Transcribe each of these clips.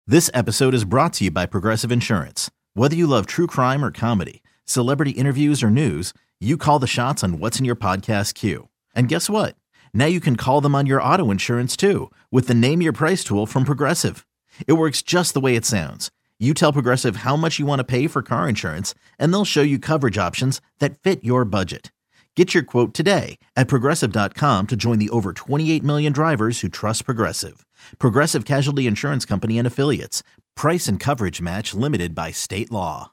This episode is brought to you by Progressive Insurance. Whether you love true crime or comedy, celebrity interviews or news, you call the shots on what's in your podcast queue. And guess what? Now you can call them on your auto insurance too with the Name Your Price tool from Progressive. It works just the way it sounds. You tell Progressive how much you want to pay for car insurance, and they'll show you coverage options that fit your budget. Get your quote today at Progressive.com to join the over 28 million drivers who trust Progressive. Progressive Casualty Insurance Company and Affiliates. Price and coverage match limited by state law.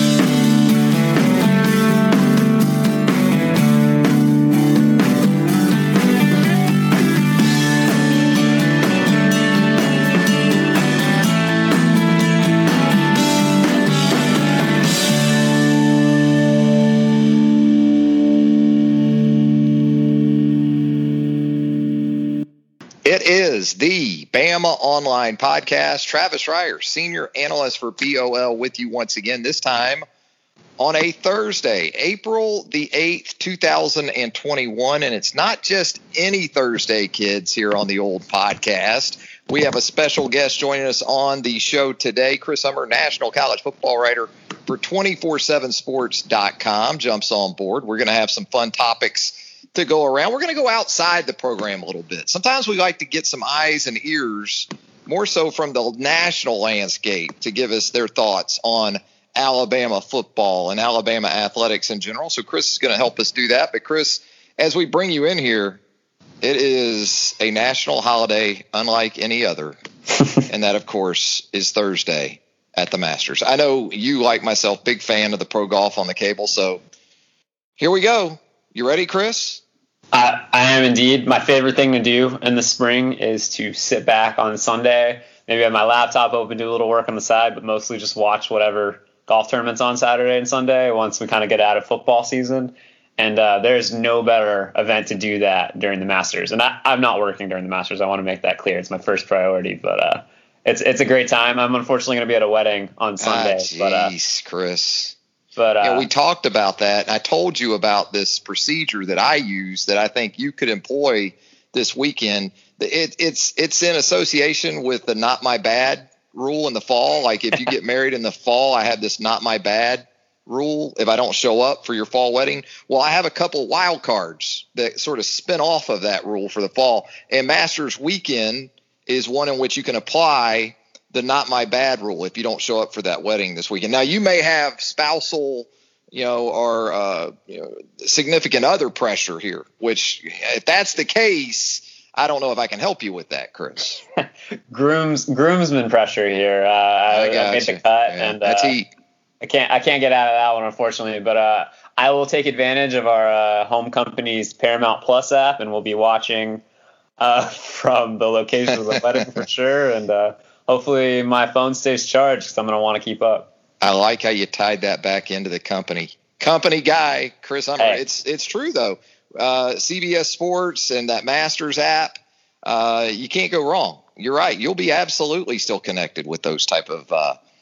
It is the Bama Online Podcast. Travis Reier, Senior Analyst for BOL, with you once again, this time on a Thursday, April the 8th, 2021. And it's not just any Thursday, kids, here on the old podcast. We have a special guest joining us on the show today. Chris Hummer, national college football writer for 247sports.com, jumps on board. We're going to have some fun topics to go around. We're going to go outside the program a little bit. Sometimes we like to get some eyes and ears, more so from the national landscape, to give us their thoughts on Alabama football and Alabama athletics in general. So Chris is going to help us do that. But Chris, as we bring you in here, it is a national holiday unlike any other. And that, of course, is Thursday at the Masters. I know you, like myself, big fan of the pro golf on the cable. So here we go. You ready, Chris? I am indeed. My favorite thing to do in the spring is to sit back on Sunday, maybe have my laptop open, do a little work on the side, but mostly just watch whatever golf tournaments on Saturday and Sunday once we kind of get out of football season. And there's no better event to do that during the Masters. And I'm not working during the Masters. I want to make that clear. It's my first priority, but it's a great time. I'm unfortunately going to be at a wedding on Sunday. Jeez, Chris. But we talked about that, and I told you about this procedure that I use that I think you could employ this weekend. It's in association with the not my bad rule in the fall. Like if you get married in the fall, I have this not my bad rule if I don't show up for your fall wedding. Well, I have a couple wild cards that sort of spin off of that rule for the fall, and Masters weekend is one in which you can apply the not my bad rule if you don't show up for that wedding this weekend. Now, you may have spousal, or significant other pressure here, which if that's the case, I don't know if I can help you with that, Chris. groomsman pressure here. I made the cut, yeah, and that's heat. I can't get out of that one, unfortunately, but I will take advantage of our home company's Paramount Plus app, and we'll be watching from the location of the wedding for sure. And hopefully my phone stays charged because I'm going to want to keep up. I like how you tied that back into the company guy, Chris Hummer. Hey. It's true, though. CBS Sports and that Masters app, you can't go wrong. You're right. You'll be absolutely still connected with those type of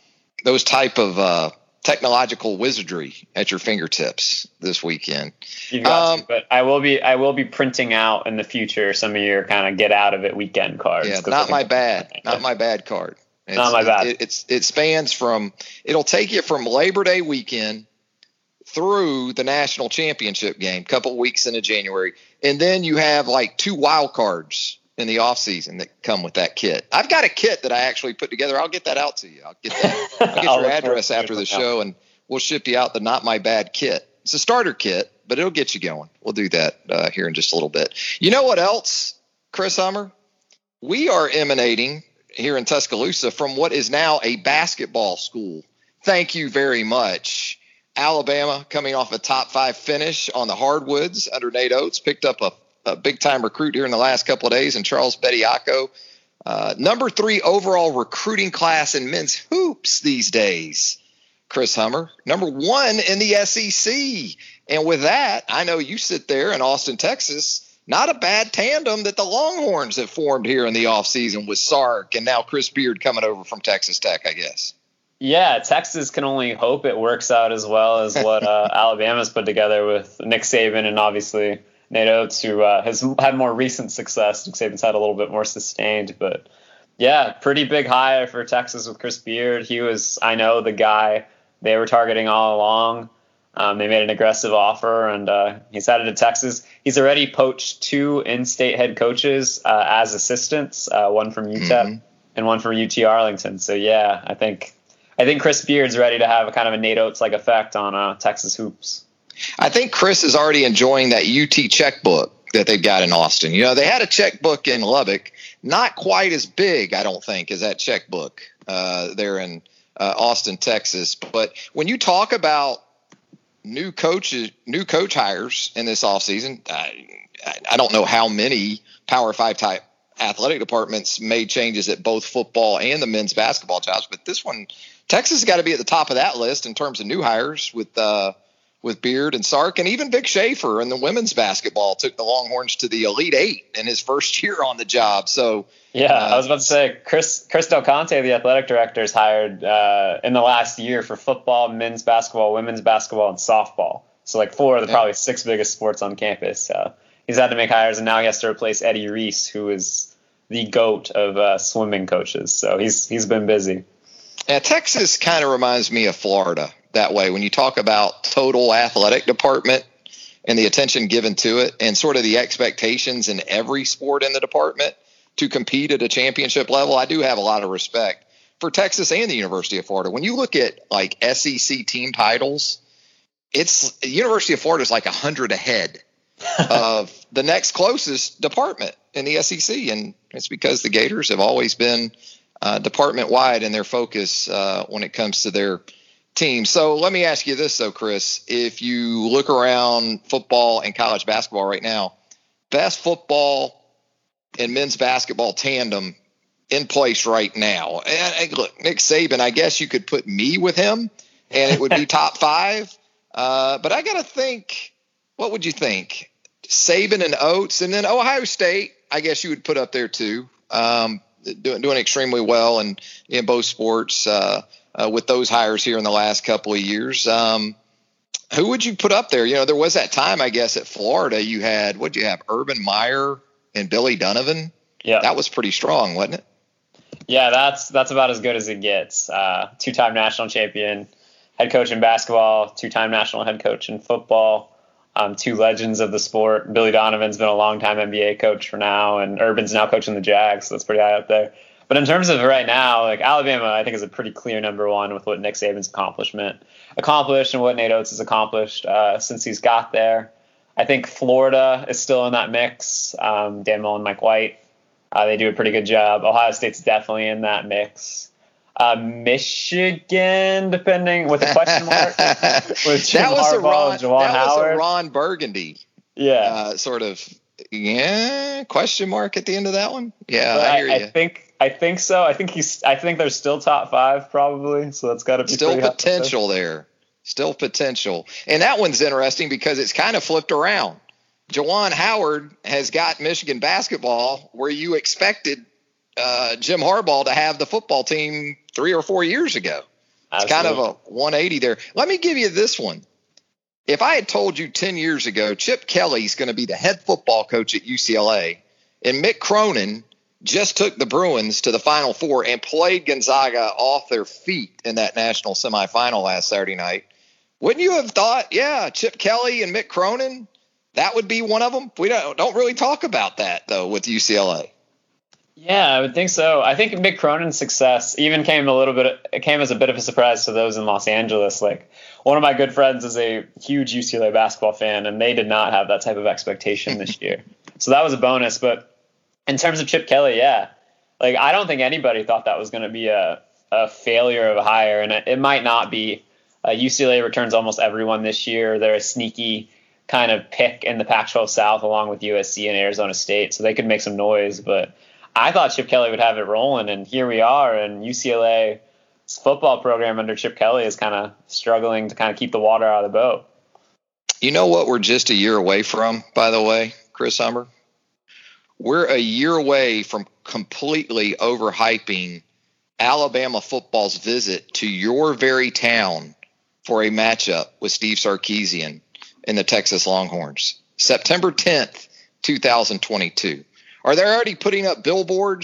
technological wizardry at your fingertips this weekend. You got to, but I will be printing out in the future some of your kind of get out of it weekend cards. Yeah, not my bad card. Not my bad. It spans from, it'll take you from Labor Day weekend through the national championship game, couple of weeks into January, and then you have like 2 wild cards in the off season that come with that kit. I've got a kit that I actually put together. I'll get that out to you. I'll get your address after the show, and we'll ship you out the Not My Bad kit. It's a starter kit, but it'll get you going. We'll do that here in just a little bit. You know what else, Chris Hummer? We are emanating here in Tuscaloosa from what is now a basketball school. Thank you very much. Alabama, coming off a top 5 finish on the hardwoods under Nate Oates, picked up a big-time recruit here in the last couple of days, and Charles Bediako. Number 3 overall recruiting class in men's hoops these days, Chris Hummer. Number 1 in the SEC. And with that, I know you sit there in Austin, Texas. Not a bad tandem that the Longhorns have formed here in the offseason with Sark and now Chris Beard coming over from Texas Tech, I guess. Yeah, Texas can only hope it works out as well as what Alabama's put together with Nick Saban and obviously Nate Oates, who has had more recent success. Nick Saban's had a little bit more sustained, but Yeah, pretty big hire for Texas with Chris Beard. He was, I know, the guy they were targeting all along. They made an aggressive offer, and he's headed to Texas. He's already poached 2 in-state head coaches as assistants, one from UTEP and one from UT Arlington. So, yeah, I think Chris Beard's ready to have a kind of a Nate Oates-like effect on Texas hoops. I think Chris is already enjoying that UT checkbook that they've got in Austin. You know, they had a checkbook in Lubbock, not quite as big, I don't think, as that checkbook there in Austin, Texas. But when you talk about new coach hires in this offseason, I don't know how many Power 5 type athletic departments made changes at both football and the men's basketball jobs. But this one, Texas has got to be at the top of that list in terms of new hires with Beard and Sark, and even Vic Schaefer in the women's basketball took the Longhorns to the Elite Eight in his first year on the job. So yeah, I was about to say Chris Del Conte, the athletic director, is hired in the last year for football, men's basketball, women's basketball, and softball. So like 4 of the probably 6 biggest sports on campus. He's had to make hires, and now he has to replace Eddie Reese, who is the GOAT of swimming coaches. So he's been busy. Yeah, Texas kind of reminds me of Florida that way when you talk about total athletic department and the attention given to it and sort of the expectations in every sport in the department to compete at a championship level. I do have a lot of respect for Texas and the University of Florida. When you look at like SEC team titles, it's University of Florida is like 100 ahead of the next closest department in the SEC. And it's because the Gators have always been department wide in their focus when it comes to their team. So let me ask you this, though, Chris. If you look around football and college basketball right now, best football and men's basketball tandem in place right now. And look, Nick Saban, I guess you could put me with him and it would be top 5. But I got to think, what would you think? Saban and Oates, and then Ohio State, I guess you would put up there too. Doing extremely well in both sports with those hires here in the last couple of years. Who would you put up there? You know, there was that time, I guess, at Florida you had, what'd you have, Urban Meyer and Billy Donovan? Yeah. That was pretty strong, wasn't it? Yeah, that's about as good as it gets. 2-time national champion, head coach in basketball, 2-time national head coach in football. 2 legends of the sport. Billy Donovan's been a long-time NBA coach for now, and Urban's now coaching the Jags, so that's pretty high up there. But in terms of right now, like Alabama, I think is a pretty clear number 1 with what Nick Saban's accomplished and what Nate Oates has accomplished since he's got there. I think Florida is still in that mix. Dan Mullen, Mike White, they do a pretty good job. Ohio State's definitely in that mix. Michigan, depending with a question mark, with Jim Harbaugh and Juwan Howard. That was a Ron Burgundy, yeah, sort of, question mark at the end of that one. Yeah, I hear you. I think so. I think they're still top 5 probably. So that's got to be still potential there. Still potential, and that one's interesting because it's kind of flipped around. Juwan Howard has got Michigan basketball where you expected Jim Harbaugh to have the football team 3 or 4 years ago. It's Absolutely. kind of a 180 there. Let me give you this one. If I had told you 10 years ago, Chip Kelly's going to be the head football coach at UCLA, and Mick Cronin just took the Bruins to the Final Four and played Gonzaga off their feet in that national semifinal last Saturday night, wouldn't you have thought, yeah, Chip Kelly and Mick Cronin, that would be one of them? We don't really talk about that, though, with UCLA. Yeah, I would think so. I think Mick Cronin's success even came as a bit of a surprise to those in Los Angeles. Like, one of my good friends is a huge UCLA basketball fan, and they did not have that type of expectation this year. So that was a bonus. But in terms of Chip Kelly, yeah, like I don't think anybody thought that was going to be a failure of a hire, and it might not be. UCLA returns almost everyone this year. They're a sneaky kind of pick in the Pac-12 South along with USC and Arizona State, so they could make some noise. But I thought Chip Kelly would have it rolling, and here we are. And UCLA's football program under Chip Kelly is kind of struggling to kind of keep the water out of the boat. You know what we're just a year away from, by the way, Chris Hummer? We're a year away from completely overhyping Alabama football's visit to your very town for a matchup with Steve Sarkisian and the Texas Longhorns. September 10th, 2022. Are they already putting up billboards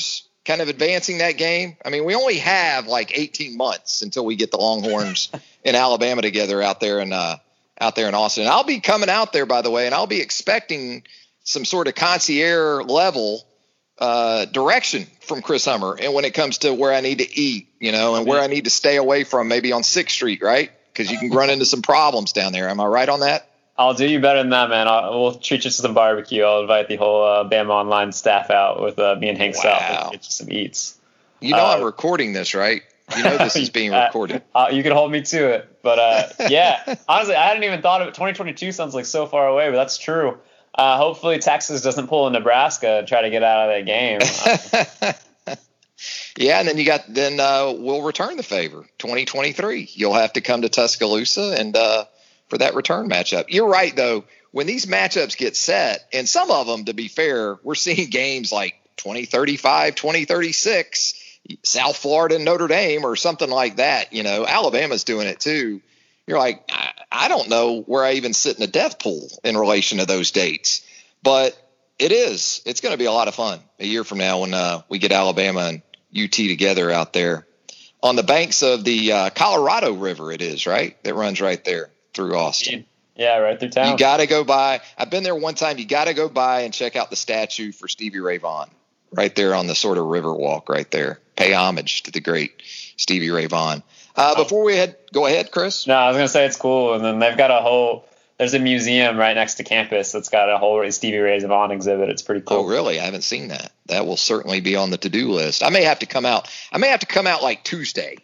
kind of advancing that game? I mean, we only have like 18 months until we get the Longhorns in Alabama together out there in Austin. And I'll be coming out there, by the way, and I'll be expecting some sort of concierge level direction from Chris Hummer, and when it comes to where I need to eat, and where I need to stay away from, maybe on 6th Street, right? Because you can run into some problems down there. Am I right on that? I'll do you better than that, man. We'll treat you to some barbecue. I'll invite the whole Bama Online staff out with me and Hank South and get you some eats. I'm recording this, right? This is being recorded. You can hold me to it. But, yeah, honestly, I hadn't even thought of it. 2022 sounds like so far away, but that's true. Hopefully Texas doesn't pull a Nebraska and try to get out of that game. Yeah, and then we'll return the favor. 2023, you'll have to come to Tuscaloosa and for that return matchup. You're right, though. When these matchups get set, and some of them, to be fair, we're seeing games like 2035, 2036, South Florida and Notre Dame or something like that. Alabama's doing it too. You're like, I don't know where I even sit in the death pool in relation to those dates. But it's going to be a lot of fun a year from now when we get Alabama and UT together out there on the banks of the Colorado River. It is, right? That runs right there through Austin. Yeah, right through town. You got to go by. I've been there one time. You got to go by and check out the statue for Stevie Ray Vaughan right there on the sort of river walk right there. Pay homage to the great Stevie Ray Vaughan. Before we go ahead, Chris. No, I was going to say it's cool. And then they've got there's a museum right next to campus that's got a whole Stevie Ray Vaughan exhibit. It's pretty cool. Oh, really? I haven't seen that. That will certainly be on the to-do list. I may have to come out like Tuesday,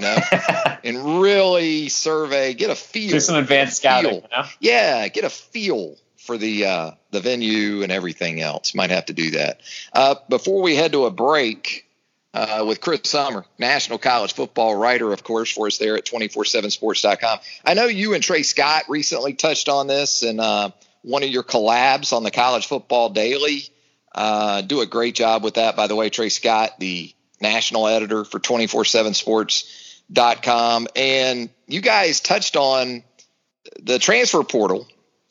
and really survey, get a feel. Do some advanced scouting. Yeah, get a feel for the venue and everything else. Might have to do that. Before we head to a break, with Chris Hummer, national college football writer, of course, for us there at 247sports.com. I know you and Trey Scott recently touched on this in one of your collabs on the College Football Daily. Do a great job with that, by the way, Trey Scott, the national editor for 247sports.com. And you guys touched on the transfer portal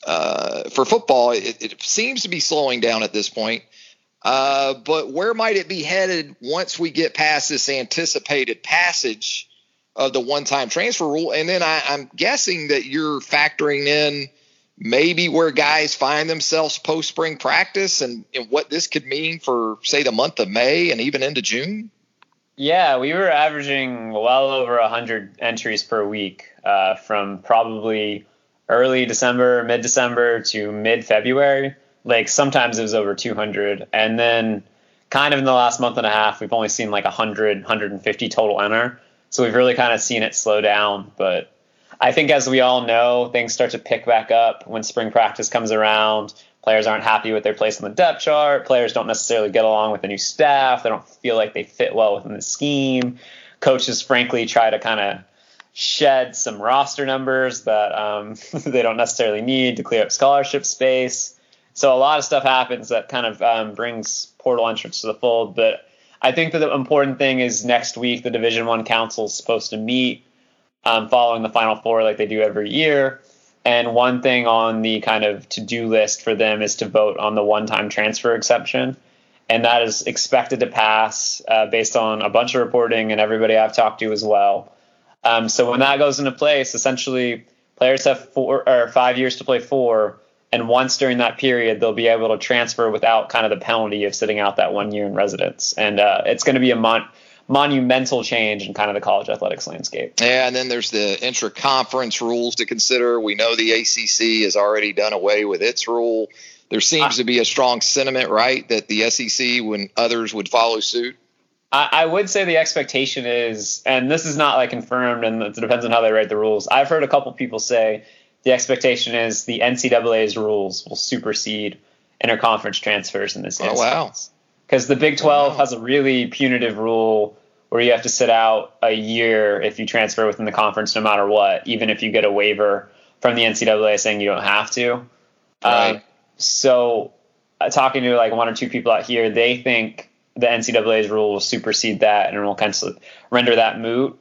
for football. It seems to be slowing down at this point. But where might it be headed once we get past this anticipated passage of the one-time transfer rule? And then I'm guessing that you're factoring in maybe where guys find themselves post-spring practice and what this could mean for, say, the month of May and even into June? Yeah, we were averaging well over 100 entries per week from probably early December, mid-December to mid-February. Like sometimes it was over 200. And then kind of in the last month and a half, we've only seen like 100, 150 total enter. So we've really kind of seen it slow down. But I think as we all know, things start to pick back up when spring practice comes around. Players aren't happy with their place on the depth chart. Players don't necessarily get along with the new staff. They don't feel like they fit well within the scheme. Coaches, frankly, try to kind of shed some roster numbers that they don't necessarily need to clear up scholarship space. So a lot of stuff happens that kind of brings portal entrance to the fold. But I think that the important thing is next week the Division I Council is supposed to meet following the Final Four like they do every year. And one thing on the kind of to-do list for them is to vote on the one-time transfer exception. And that is expected to pass based on a bunch of reporting and everybody I've talked to as well. So when that goes into place, essentially players have 4 or 5 years to play for. And once during that period, they'll be able to transfer without kind of the penalty of sitting out that 1 year in residence. And it's going to be a monumental change in kind of the college athletics landscape. Yeah, and then there's the intra-conference rules to consider. We know the ACC has already done away with its rule. There seems to be a strong sentiment, right, that the SEC, when others would follow suit. I would say the expectation is, and this is not like confirmed, and it depends on how they write the rules. I've heard a couple people say the expectation is the NCAA's rules will supersede interconference transfers in this instance. Oh, wow. Because the Big 12 has a really punitive rule where you have to sit out a year if you transfer within the conference no matter what, even if you get a waiver from the NCAA saying you don't have to. Right. So talking to like 1 or 2 people out here, they think the NCAA's rule will supersede that and will kind of render that moot.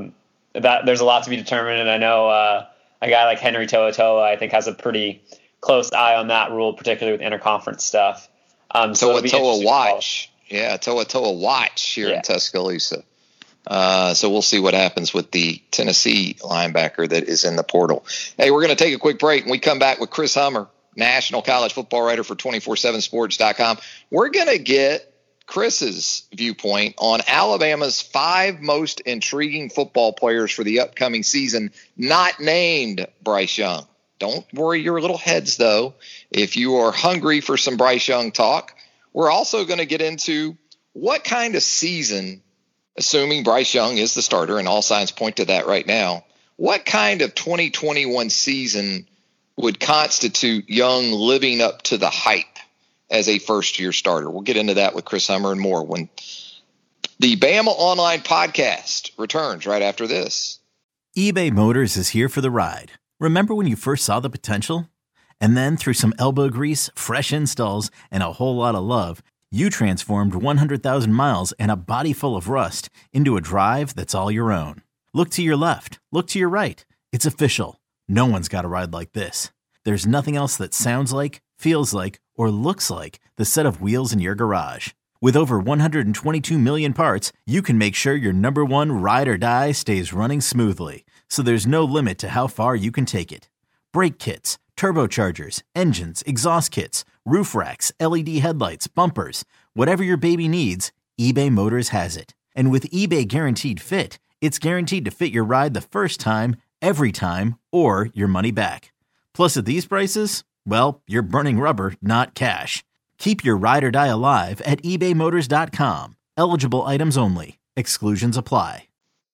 That there's a lot to be determined, and I know a guy like Henry To'oTo'o, I think, has a pretty close eye on that rule, particularly with interconference stuff. So what Toa watch? Yeah, Toa Toa watch here in Tuscaloosa. So we'll see what happens with the Tennessee linebacker that is in the portal. Hey, we're going to take a quick break, and we come back with Chris Hummer, national college football writer for 247sports.com. We're going to get Chris's viewpoint on Alabama's 5 most intriguing football players for the upcoming season, not named Bryce Young. Don't worry your little heads, though, if you are hungry for some Bryce Young talk. We're also going to get into what kind of season, assuming Bryce Young is the starter, and all signs point to that right now, what kind of 2021 season would constitute Young living up to the hype as a first-year starter? We'll get into that with Chris Hummer and more when the Bama Online Podcast returns right after this. eBay Motors is here for the ride. Remember when you first saw the potential? And then through some elbow grease, fresh installs, and a whole lot of love, you transformed 100,000 miles and a body full of rust into a drive that's all your own. Look to your left. Look to your right. It's official. No one's got a ride like this. There's nothing else that sounds like, feels like, or looks like the set of wheels in your garage. With over 122 million parts, you can make sure your number one ride or die stays running smoothly. So there's no limit to how far you can take it. Brake kits, turbochargers, engines, exhaust kits, roof racks, LED headlights, bumpers, whatever your baby needs, eBay Motors has it. And with eBay Guaranteed Fit, it's guaranteed to fit your ride the first time, every time, or your money back. Plus at these prices, well, you're burning rubber, not cash. Keep your ride or die alive at ebaymotors.com. Eligible items only. Exclusions apply.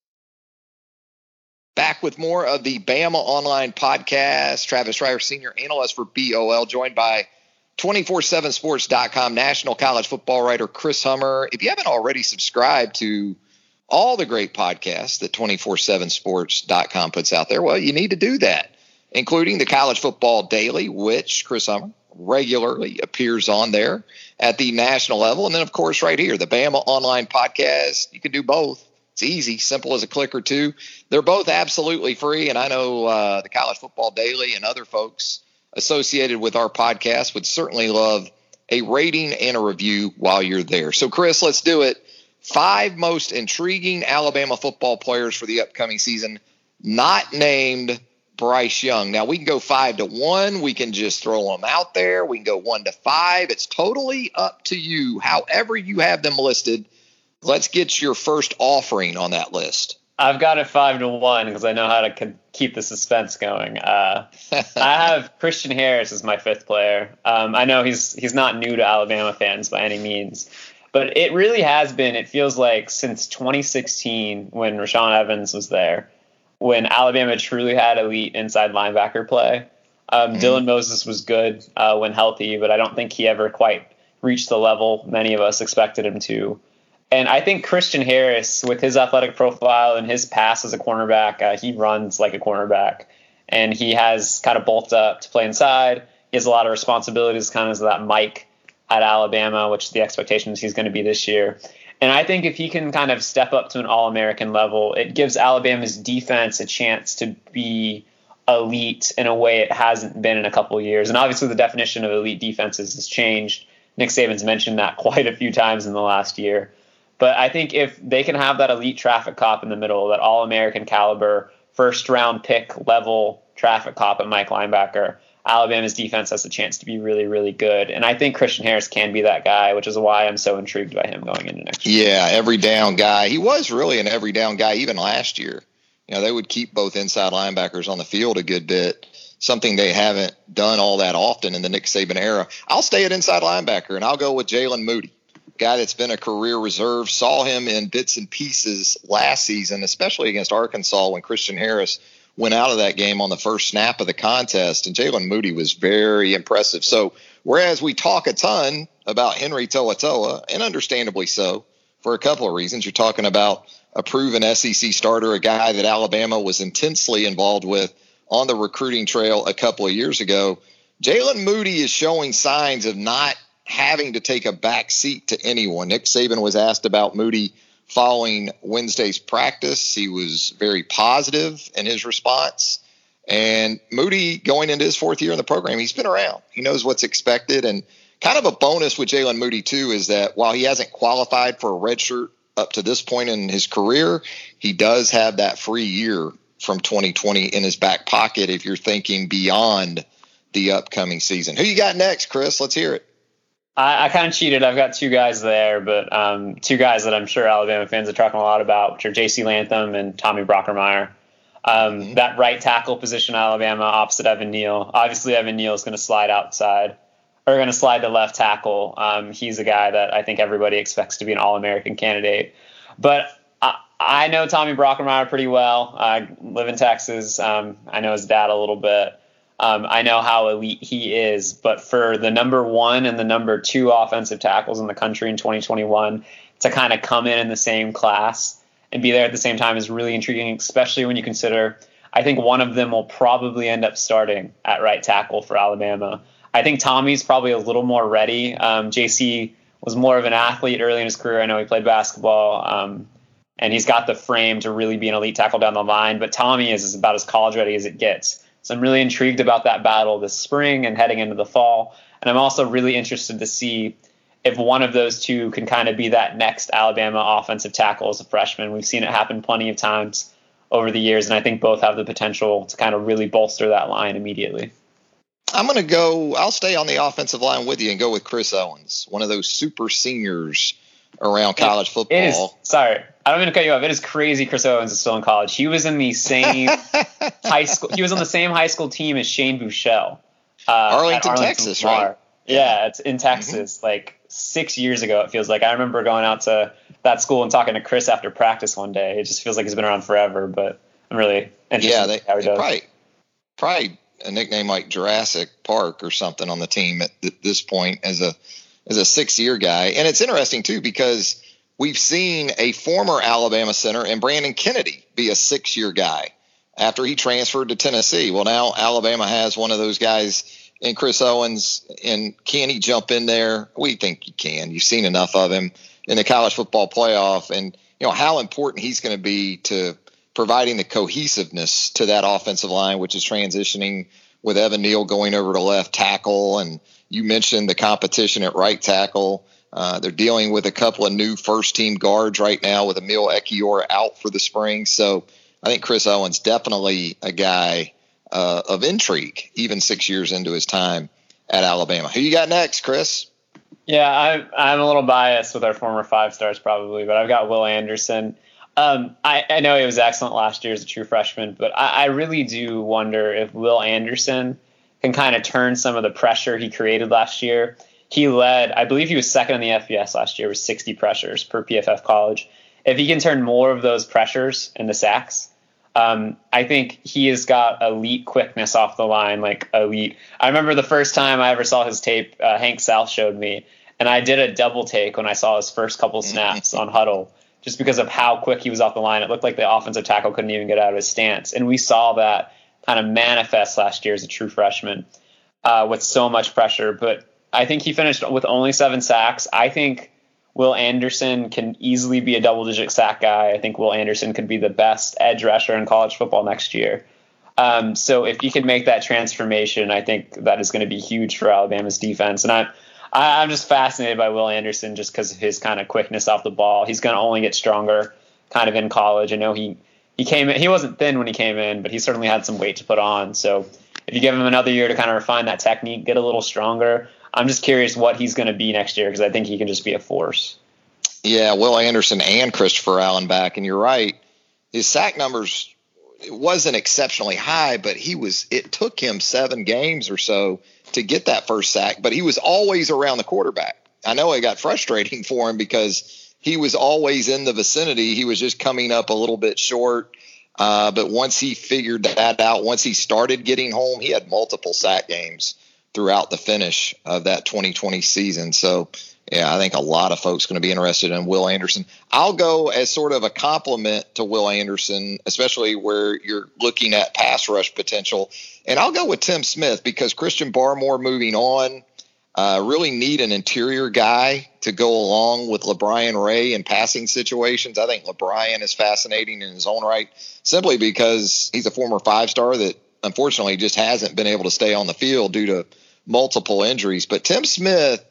Back with more of the Bama Online Podcast. Travis Reier, senior analyst for BOL, joined by 247sports.com national college football writer Chris Hummer. If you haven't already subscribed to all the great podcasts that 247sports.com puts out there, well, you need to do that, including the College Football Daily, which Chris Hummer regularly appears on there at the national level. And then, of course, right here, the Bama Online Podcast. You can do both. It's easy, simple as a click or two. They're both absolutely free, and I know the College Football Daily and other folks associated with our podcast would certainly love a rating and a review while you're there. So, Chris, let's do it. 5 most intriguing Alabama football players for the upcoming season, not named Bryce Young. Now, we can go 5 to 1. We can just throw them out there. We can go 1 to 5. It's totally up to you. However you have them listed, let's get your first offering on that list. I've got it 5 to 1 because I know how to keep the suspense going. I have Christian Harris as my 5th player. I know he's not new to Alabama fans by any means, but it really has been, it feels like, since 2016 when Rashaan Evans was there, when Alabama truly had elite inside linebacker play. Dylan Moses was good when healthy, but I don't think he ever quite reached the level many of us expected him to. And I think Christian Harris, with his athletic profile and his pass as a cornerback, he runs like a cornerback. And he has kind of bulked up to play inside. He has a lot of responsibilities, kind of as that Mike at Alabama, which the expectation is he's going to be this year. And I think if he can kind of step up to an All-American level, it gives Alabama's defense a chance to be elite in a way it hasn't been in a couple of years. And obviously the definition of elite defenses has changed. Nick Saban's mentioned that quite a few times in the last year. But I think if they can have that elite traffic cop in the middle, that All-American caliber, first-round pick level traffic cop at Mike linebacker, Alabama's defense has a chance to be really, really good. And I think Christian Harris can be that guy, which is why I'm so intrigued by him going into next year. Yeah, every down guy. He was really an every down guy even last year. You know, they would keep both inside linebackers on the field a good bit, something they haven't done all that often in the Nick Saban era. I'll stay at inside linebacker, and I'll go with Jalen Moody, guy that's been a career reserve. Saw him in bits and pieces last season, especially against Arkansas when Christian Harris went out of that game on the first snap of the contest, and Jalen Moody was very impressive. So whereas we talk a ton about Henry To'oTo'o, and understandably so, for a couple of reasons, you're talking about a proven SEC starter, a guy that Alabama was intensely involved with on the recruiting trail a couple of years ago. Jalen Moody is showing signs of not having to take a back seat to anyone. Nick Saban was asked about Moody following Wednesday's practice. He was very positive in his response. And Moody, going into his 4th year in the program, he's been around. He knows what's expected. And kind of a bonus with Jalen Moody, too, is that while he hasn't qualified for a red shirt up to this point in his career, he does have that free year from 2020 in his back pocket if you're thinking beyond the upcoming season. Who you got next, Chris? Let's hear it. I kind of cheated. I've got two guys there, but two guys that I'm sure Alabama fans are talking a lot about, which are J.C. Latham and Tommy Brockermeyer. That right tackle position, Alabama, opposite Evan Neal. Obviously, Evan Neal is going to slide outside, or going to slide to left tackle. He's a guy that I think everybody expects to be an All-American candidate. But I know Tommy Brockermeyer pretty well. I live in Texas. I know his dad a little bit. I know how elite he is, but for the number 1 and the number 2 offensive tackles in the country in 2021 to kind of come in the same class and be there at the same time is really intriguing, especially when you consider I think one of them will probably end up starting at right tackle for Alabama. I think Tommy's probably a little more ready. JC was more of an athlete early in his career. I know he played basketball, and he's got the frame to really be an elite tackle down the line, but Tommy is about as college ready as it gets. So I'm really intrigued about that battle this spring and heading into the fall. And I'm also really interested to see if one of those two can kind of be that next Alabama offensive tackle as a freshman. We've seen it happen plenty of times over the years, and I think both have the potential to kind of really bolster that line immediately. I'll stay on the offensive line with you and go with Chris Owens, one of those super seniors around college football. Sorry, I don't mean to cut you off. It is crazy Chris Owens is still in college. He was in the same high school. He was on the same high school team as Shane Buechele. Arlington, Texas, right? Yeah, it's in Texas. Mm-hmm. Like 6 years ago, it feels like. I remember going out to that school and talking to Chris after practice one day. It just feels like he's been around forever, but I'm really interested in how he does. Probably a nickname like Jurassic Park or something on the team at this point as a 6-year guy. And it's interesting, too, because we've seen a former Alabama center and Brandon Kennedy be a 6-year guy after he transferred to Tennessee. Well, now Alabama has one of those guys in Chris Owens, and can he jump in there? We think he can. You've seen enough of him in the college football playoff, and you know how important he's going to be to providing the cohesiveness to that offensive line, which is transitioning with Evan Neal going over to left tackle. And you mentioned the competition at right tackle. They're dealing with a couple of new first-team guards right now with Emil Ekiyor out for the spring. So I think Chris Owens definitely a guy of intrigue, even 6 years into his time at Alabama. Who you got next, Chris? Yeah, I'm a little biased with our former 5-stars probably, but I've got Will Anderson. I know he was excellent last year as a true freshman, but I really do wonder if Will Anderson can kind of turn some of the pressure he created last year. He led, I believe he was second in the FBS last year with 60 pressures per PFF College. If he can turn more of those pressures into sacks, I think he has got elite quickness off the line, like elite. I remember the first time I ever saw his tape, Hank South showed me, and I did a double take when I saw his first couple snaps on Huddle, just because of how quick he was off the line. It looked like the offensive tackle couldn't even get out of his stance. And we saw that kind of manifest last year as a true freshman with so much pressure. But I think he finished with only 7 sacks. I think Will Anderson can easily be a double-digit sack guy. I think Will Anderson could be the best edge rusher in college football next year. So if he can make that transformation, I think that is going to be huge for Alabama's defense. And I'm just fascinated by Will Anderson just because of his kind of quickness off the ball. He's going to only get stronger kind of in college. I know he came in, he wasn't thin when he came in, but he certainly had some weight to put on. So if you give him another year to kind of refine that technique, get a little stronger, I'm just curious what he's going to be next year because I think he can just be a force. Yeah, Will Anderson and Christopher Allen back. And you're right. His sack numbers, it wasn't exceptionally high, but it took him 7 games or so to get that first sack, but he was always around the quarterback. I know it got frustrating for him because he was always in the vicinity. He was just coming up a little bit short. But once he figured that out, once he started getting home, he had multiple sack games throughout the finish of that 2020 season. So, yeah, I think a lot of folks are going to be interested in Will Anderson. I'll go as sort of a compliment to Will Anderson, especially where you're looking at pass rush potential. And I'll go with Tim Smith because Christian Barmore moving on, really need an interior guy to go along with LeBryan Ray in passing situations. I think LeBryan is fascinating in his own right simply because he's a former 5-star that unfortunately just hasn't been able to stay on the field due to multiple injuries. But Tim Smith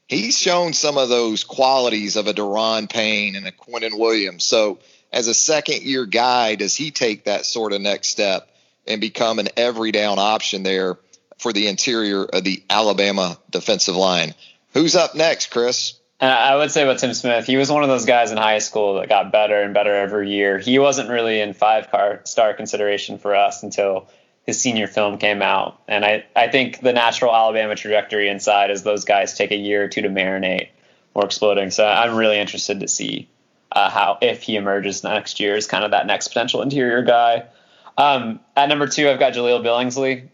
he's shown some of those qualities of a Deron Payne and a Quentin Williams. So as a second-year guy, does he take that sort of next step and become an every down option there for the interior of the Alabama defensive line? Who's up next, Chris? I would say about Tim Smith, he was one of those guys in high school that got better and better every year. He wasn't really in 5-star consideration for us until his senior film came out. And I think the natural Alabama trajectory inside is those guys take a year or two to marinate or exploding. So I'm really interested to see if he emerges next year as kind of that next potential interior guy. At number 2, I've got Jaleel Billingsley.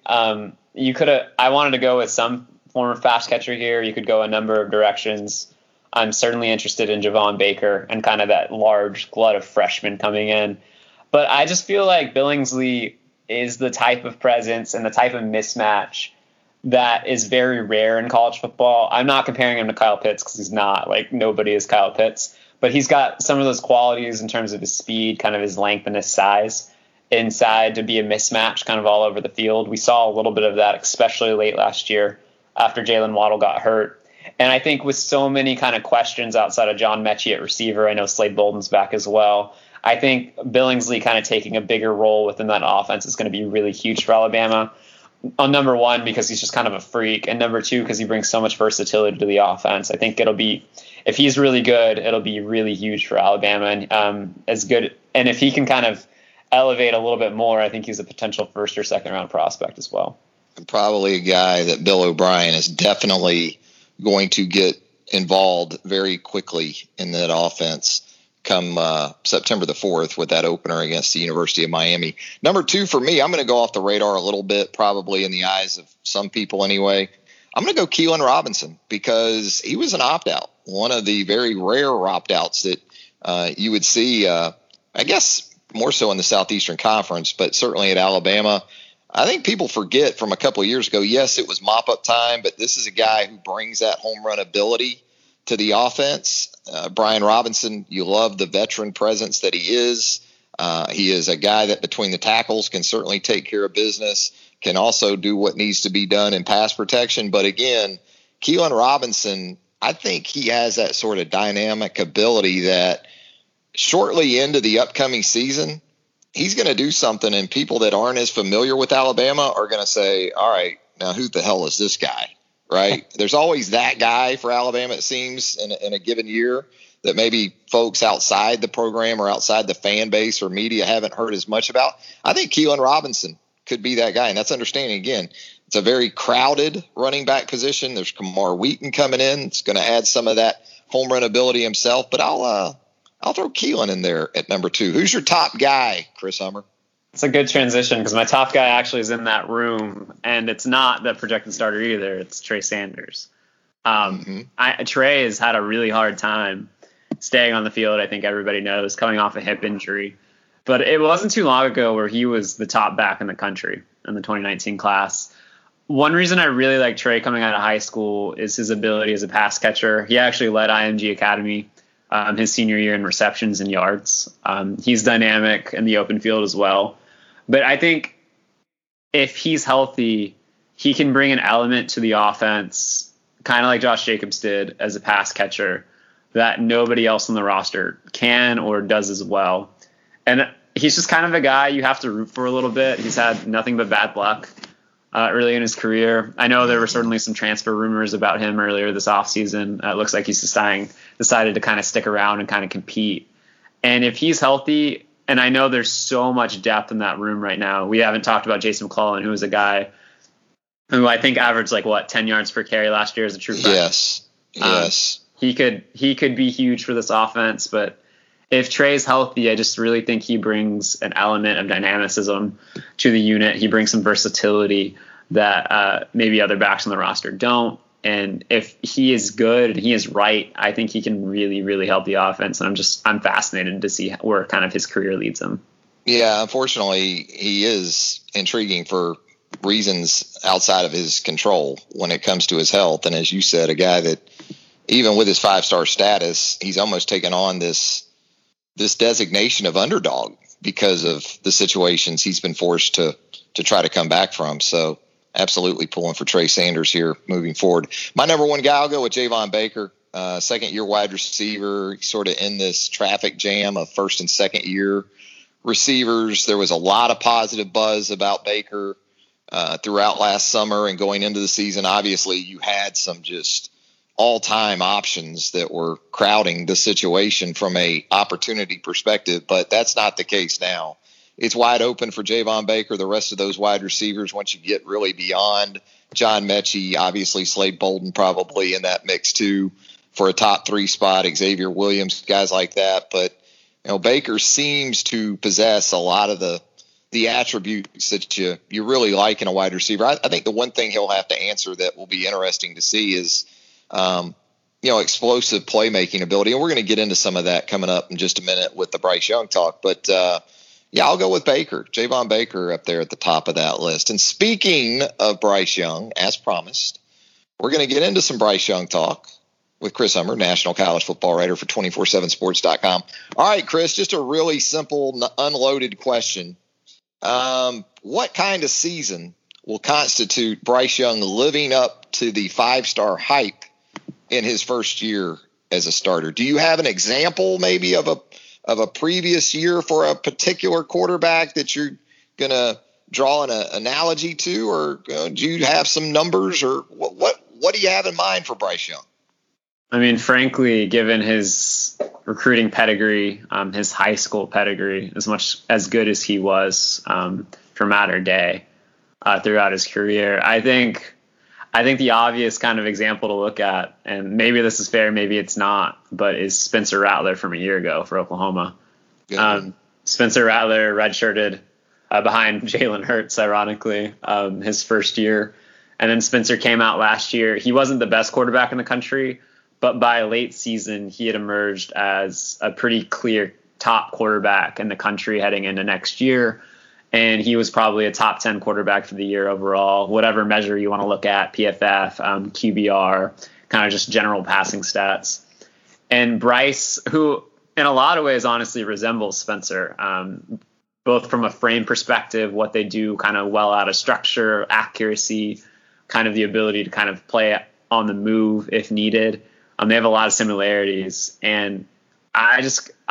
I wanted to go with some form of fast catcher here. You could go a number of directions. I'm certainly interested in Javon Baker and kind of that large glut of freshmen coming in. But I just feel like Billingsley is the type of presence and the type of mismatch that is very rare in college football. I'm not comparing him to Kyle Pitts because he's not. Like, nobody is Kyle Pitts. But he's got some of those qualities in terms of his speed, kind of his length and his size inside to be a mismatch kind of all over the field. We saw a little bit of that, especially late last year after Jalen Waddle got hurt. And I think with so many kind of questions outside of John Mechie at receiver, I know Slade Bolden's back as well. I think Billingsley kind of taking a bigger role within that offense is going to be really huge for Alabama. On number 1, because he's just kind of a freak. And number 2, because he brings so much versatility to the offense. I think it'll be, if he's really good, it'll be really huge for Alabama. And as good. And if he can kind of elevate a little bit more, I think he's a potential first or second round prospect as well. Probably a guy that Bill O'Brien is definitely going to get involved very quickly in that offense come September the 4th with that opener against the University of Miami. Number 2 for me, I'm going to go off the radar a little bit, probably in the eyes of some people anyway. I'm going to go Keelan Robinson because he was an opt-out, one of the very rare opt-outs that you would see, I guess more so in the Southeastern Conference, but certainly at Alabama. I think people forget from a couple of years ago, yes, it was mop-up time, but this is a guy who brings that home run ability to the offense. Brian Robinson, you love the veteran presence that he is. He is a guy that between the tackles can certainly take care of business, can also do what needs to be done in pass protection. But again, Keelan Robinson, I think he has that sort of dynamic ability that shortly into the upcoming season, he's going to do something, and people that aren't as familiar with Alabama are going to say, all right, now who the hell is this guy, right? There's always that guy for Alabama, it seems, in a given year that maybe folks outside the program or outside the fan base or media haven't heard as much about. I think Keelan Robinson could be that guy, and that's understanding, again, it's a very crowded running back position. There's Kamar Wheaton coming in. It's going to add some of that home run ability himself, but I'll throw Keelan in there at number 2. Who's your top guy, Chris Hummer? It's a good transition because my top guy actually is in that room, and it's not the projected starter either. It's Trey Sanders. Trey has had a really hard time staying on the field. I think everybody knows, coming off a hip injury. But it wasn't too long ago where he was the top back in the country in the 2019 class. One reason I really like Trey coming out of high school is his ability as a pass catcher. He actually led IMG Academy his senior year in receptions and yards. He's dynamic in the open field as well. But I think if he's healthy, he can bring an element to the offense, kind of like Josh Jacobs did as a pass catcher, that nobody else on the roster can or does as well. And he's just kind of a guy you have to root for a little bit. He's had nothing but bad luck early in his career. I know there were certainly some transfer rumors about him earlier this offseason. It looks like he's decided to kind of stick around and kind of compete. And if he's healthy, and I know there's so much depth in that room right now. We haven't talked about Jason McClellan, who was a guy who I think averaged 10 yards per carry last year as a true freshman. Yes. He could be huge for this offense, but if Trey's healthy, I just really think he brings an element of dynamicism to the unit. He brings some versatility that maybe other backs on the roster don't. And if he is good and he is right, I think he can really, really help the offense. And I'm fascinated to see where kind of his career leads him. Yeah, unfortunately, he is intriguing for reasons outside of his control when it comes to his health. And as you said, a guy that even with his 5-star status, he's almost taken on this designation of underdog because of the situations he's been forced to try to come back from. So absolutely pulling for Trey Sanders here moving forward. My number one guy, I'll go with Javon Baker, second-year wide receiver, sort of in this traffic jam of first and second-year receivers. There was a lot of positive buzz about Baker throughout last summer and going into the season. Obviously, you had some just all-time options that were crowding the situation from a opportunity perspective, but that's not the case now. It's wide open for Javon Baker, the rest of those wide receivers, once you get really beyond John Mechie, obviously Slade Bolden probably in that mix too for a top 3 spot, Xavier Williams, guys like that. But, Baker seems to possess a lot of the attributes that you really like in a wide receiver. I think the one thing he'll have to answer that will be interesting to see is, explosive playmaking ability. And we're going to get into some of that coming up in just a minute with the Bryce Young talk. But, I'll go with Baker, Javon Baker up there at the top of that list. And speaking of Bryce Young, as promised, we're going to get into some Bryce Young talk with Chris Hummer, national college football writer for 247sports.com. All right, Chris, just a really simple, unloaded question. What kind of season will constitute Bryce Young living up to the 5-star hype in his first year as a starter? Do you have an example maybe of a previous year for a particular quarterback that you're going to draw an analogy to, or do you have some numbers, or what do you have in mind for Bryce Young? I mean, frankly, given his recruiting pedigree, his high school pedigree, as good as he was for Mater Day throughout his career, I think the obvious kind of example to look at, and maybe this is fair, maybe it's not, but is Spencer Rattler from a year ago for Oklahoma. Spencer Rattler redshirted behind Jalen Hurts, ironically, his first year. And then Spencer came out last year. He wasn't the best quarterback in the country, but by late season, he had emerged as a pretty clear top quarterback in the country heading into next year. And he was probably a top 10 quarterback for the year overall, whatever measure you want to look at, PFF, QBR, kind of just general passing stats. And Bryce, who in a lot of ways honestly resembles Spencer, both from a frame perspective, what they do kind of well out of structure, accuracy, kind of the ability to kind of play on the move if needed. They have a lot of similarities, and I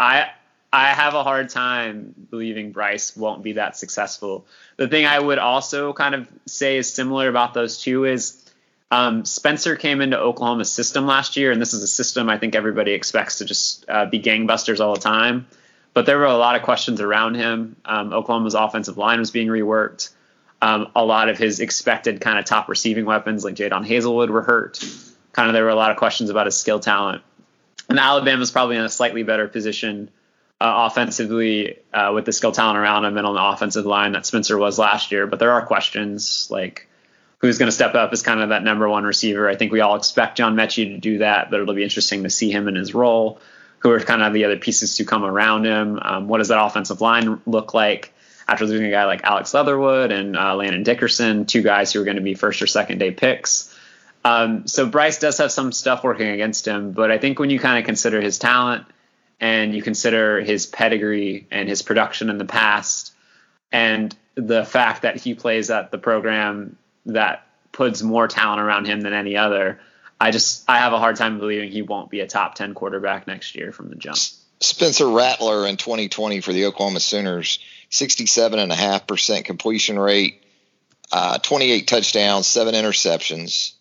have a hard time believing Bryce won't be that successful. The thing I would also kind of say is similar about those two is Spencer came into Oklahoma's system last year, and this is a system I think everybody expects to just be gangbusters all the time. But there were a lot of questions around him. Oklahoma's offensive line was being reworked. A lot of his expected kind of top receiving weapons like Jadon Hazelwood were hurt. There were a lot of questions about his skill talent. And Alabama's probably in a slightly better position offensively with the skill talent around him and on the offensive line that Spencer was last year. But there are questions like who's going to step up as kind of that number one receiver. I think we all expect John Mechie to do that, but it'll be interesting to see him in his role. Who are kind of the other pieces to come around him? What does that offensive line look like after losing a guy like Alex Leatherwood and Landon Dickerson, 2 guys who are going to be first or second day picks? So Bryce does have some stuff working against him, but I think when you kind of consider his talent and you consider his pedigree and his production in the past and the fact that he plays at the program that puts more talent around him than any other, I have a hard time believing he won't be a top 10 quarterback next year from the jump. Spencer Rattler in 2020 for the Oklahoma Sooners, 67.5% completion rate, 28 touchdowns, 7 interceptions.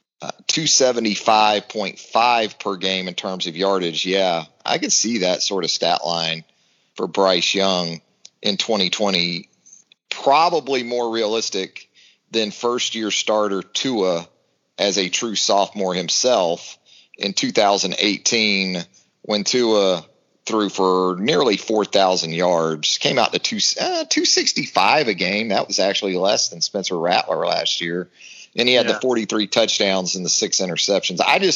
275.5 per game in terms of yardage. Yeah, I could see that sort of stat line for Bryce Young in 2020. Probably more realistic than first-year starter Tua as a true sophomore himself in 2018 when Tua threw for nearly 4,000 yards, came out to 265 a game. That was actually less than Spencer Rattler last year. And he had the 43 touchdowns and the 6 interceptions.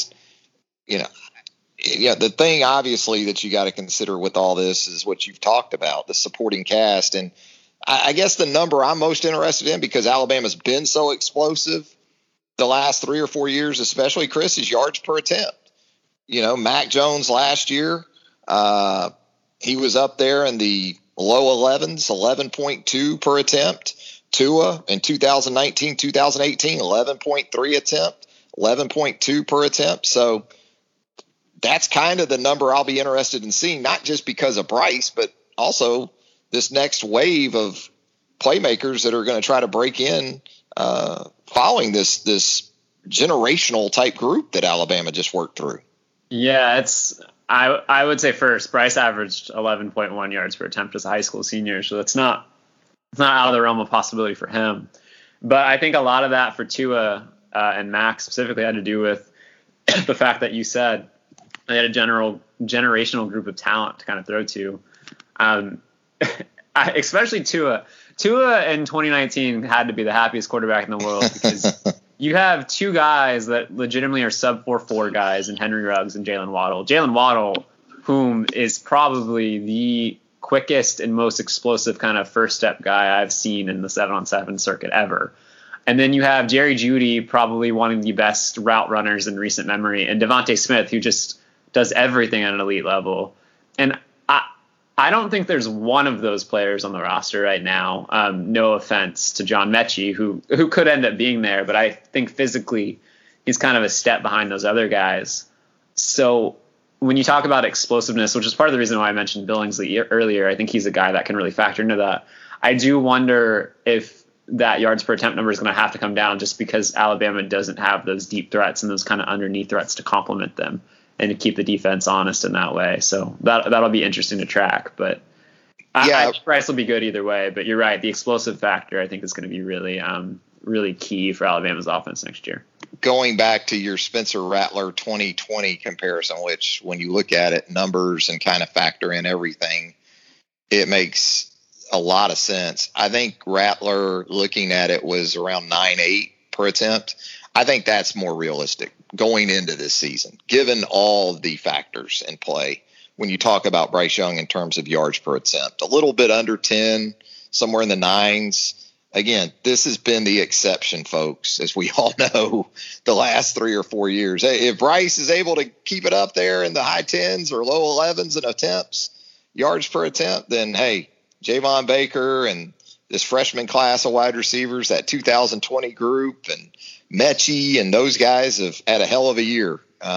The thing obviously that you got to consider with all this is what you've talked about, the supporting cast. And I guess the number I'm most interested in, because Alabama's been so explosive the last 3 or 4 years, especially, Chris, is yards per attempt. Mac Jones last year, he was up there in the low 11s, 11.2 per attempt. Tua in 2019, 2018, 11.3 attempt, 11.2 per attempt. So that's kind of the number I'll be interested in seeing, not just because of Bryce, but also this next wave of playmakers that are going to try to break in following this generational type group that Alabama just worked through. Yeah, I would say first, Bryce averaged 11.1 yards per attempt as a high school senior, so it's not out of the realm of possibility for him. But I think a lot of that for Tua and Max specifically had to do with the fact that you said they had a generational group of talent to kind of throw to. Especially Tua. Tua in 2019 had to be the happiest quarterback in the world because you have two guys that legitimately are sub 4.4 guys in Henry Ruggs and Jalen Waddle. Jalen Waddle, whom is probably the quickest and most explosive kind of first step guy I've seen in the 7-on-7 circuit ever. And then you have Jerry Jeudy, probably one of the best route runners in recent memory, and Devontae Smith, who just does everything at an elite level. And I don't think there's one of those players on the roster right now. No offense to John Mechie, who could end up being there, but I think physically he's kind of a step behind those other guys. So when you talk about explosiveness, which is part of the reason why I mentioned Billingsley earlier, I think he's a guy that can really factor into that. I do wonder if that yards per attempt number is going to have to come down just because Alabama doesn't have those deep threats and those kind of underneath threats to complement them and to keep the defense honest in that way. So that'll be interesting to track. But I think Bryce will be good either way. But you're right. The explosive factor, I think, is going to be really, really key for Alabama's offense next year. Going back to your Spencer Rattler 2020 comparison, which when you look at it, numbers and kind of factor in everything, it makes a lot of sense. I think Rattler, looking at it, was around 9.8 per attempt. I think that's more realistic going into this season, given all the factors in play. When you talk about Bryce Young in terms of yards per attempt, a little bit under 10, somewhere in the 9s. Again, this has been the exception, folks, as we all know, the last 3 or 4 years. Hey, if Bryce is able to keep it up there in the high 10s or low 11s in attempts, yards per attempt, then, hey, Javon Baker and this freshman class of wide receivers, that 2020 group, and Mechie and those guys have had a hell of a year,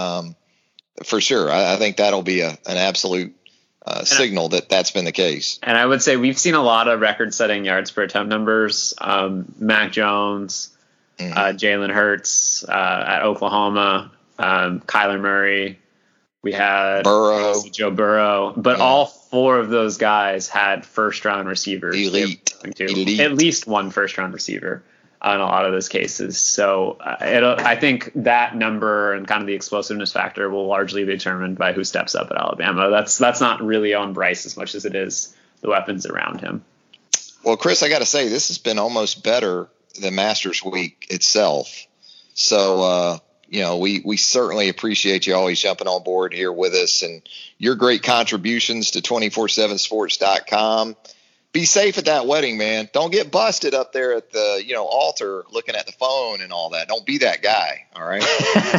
for sure. I think that'll be an absolute signal that that's been the case. And I would say we've seen a lot of record-setting yards per attempt numbers. Mac Jones, Jalen Hurts at Oklahoma, Kyler Murray. We had Joe Burrow, but all 4 of those guys had first-round receivers. Elite. At least one first-round receiver in a lot of those cases. So I think that number and kind of the explosiveness factor will largely be determined by who steps up at Alabama. That's not really on Bryce as much as it is the weapons around him. Well, Chris, I got to say, this has been almost better than Masters Week itself. So, we certainly appreciate you always jumping on board here with us and your great contributions to 247sports.com. Be safe at that wedding, man. Don't get busted up there at the, altar looking at the phone and all that. Don't be that guy. All right.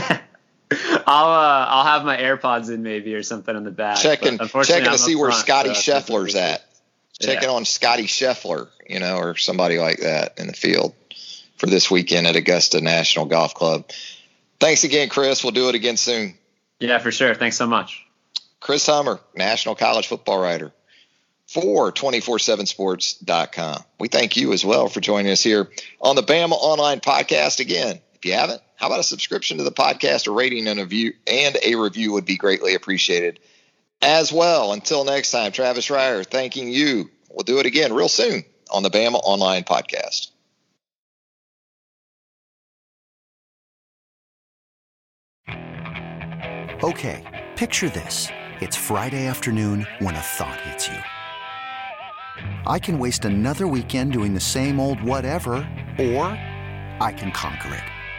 I'll have my AirPods in maybe or something in the back. Checking to see where Scotty Scheffler's at. Checking on Scotty Scheffler, or somebody like that in the field for this weekend at Augusta National Golf Club. Thanks again, Chris. We'll do it again soon. Yeah, for sure. Thanks so much. Chris Hummer, national college football writer for 247sports.com. We thank you as well for joining us here on the Bama Online Podcast. Again, if you haven't, how about a subscription to the podcast, a rating and a review would be greatly appreciated as well. Until next time, Travis Reier thanking you. We'll do it again real soon on the Bama Online Podcast. Okay, picture this. It's Friday afternoon when a thought hits you. I can waste another weekend doing the same old whatever, or I can conquer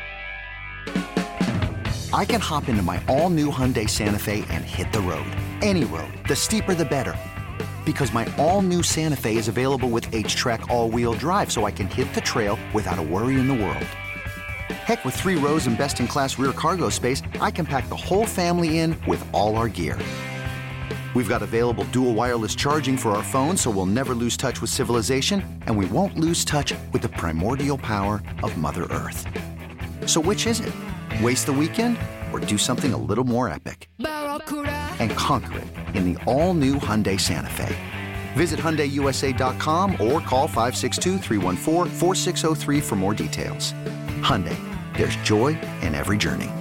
it. I can hop into my all-new Hyundai Santa Fe and hit the road. Any road. The steeper, the better. Because my all-new Santa Fe is available with H-Track all-wheel drive, so I can hit the trail without a worry in the world. Heck, with 3 rows and best-in-class rear cargo space, I can pack the whole family in with all our gear. We've got available dual wireless charging for our phones, so we'll never lose touch with civilization, and we won't lose touch with the primordial power of Mother Earth. So which is it? Waste the weekend or do something a little more epic and conquer it in the all-new Hyundai Santa Fe? Visit HyundaiUSA.com or call 562-314-4603 for more details. Hyundai, there's joy in every journey.